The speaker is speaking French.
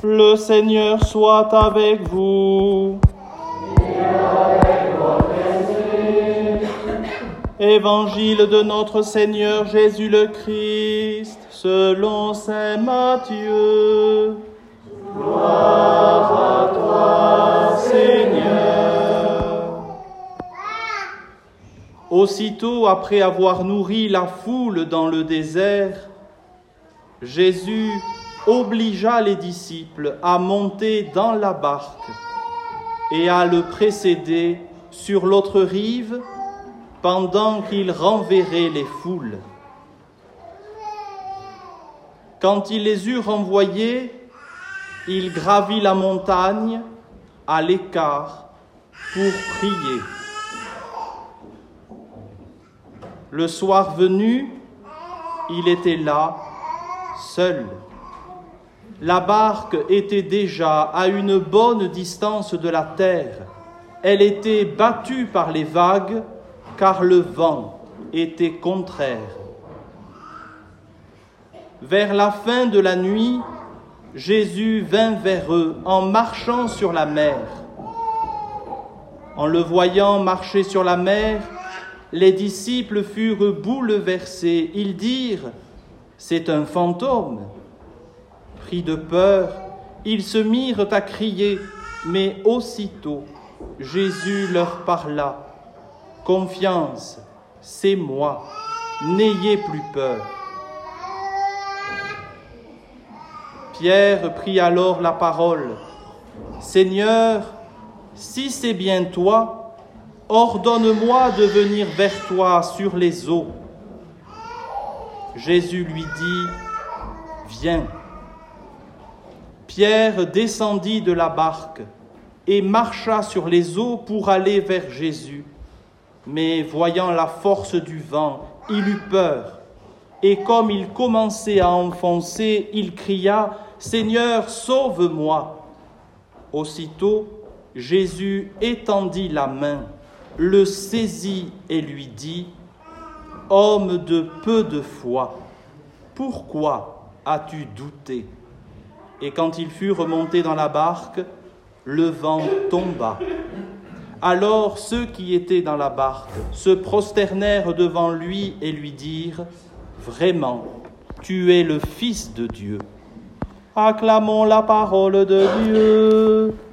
Le Seigneur soit avec vous. Et avec votre esprit. Évangile de notre Seigneur Jésus le Christ, selon saint Matthieu. Gloire à toi, Seigneur. Aussitôt après avoir nourri la foule dans le désert, Jésus obligea les disciples à monter dans la barque et à le précéder sur l'autre rive pendant qu'il renverrait les foules. Quand il les eut renvoyés, il gravit la montagne à l'écart pour prier. Le soir venu, il était là, seul. La barque était déjà à une bonne distance de la terre. Elle était battue par les vagues, car le vent était contraire. Vers la fin de la nuit, Jésus vint vers eux en marchant sur la mer. En le voyant marcher sur la mer, les disciples furent bouleversés. Ils dirent « C'est un fantôme ». Pris de peur, ils se mirent à crier, mais aussitôt Jésus leur parla. « Confiance, c'est moi, n'ayez plus peur. » Pierre prit alors la parole. « Seigneur, si c'est bien toi, ordonne-moi de venir vers toi sur les eaux. » Jésus lui dit « Viens. » Pierre descendit de la barque et marcha sur les eaux pour aller vers Jésus. Mais voyant la force du vent, il eut peur. Et comme il commençait à enfoncer, il cria « Seigneur, sauve-moi !» Aussitôt, Jésus étendit la main, le saisit et lui dit « Homme de peu de foi, pourquoi as-tu douté ?» Et quand il fut remonté dans la barque, le vent tomba. Alors ceux qui étaient dans la barque se prosternèrent devant lui et lui dirent « Vraiment, tu es le Fils de Dieu. » Acclamons la parole de Dieu.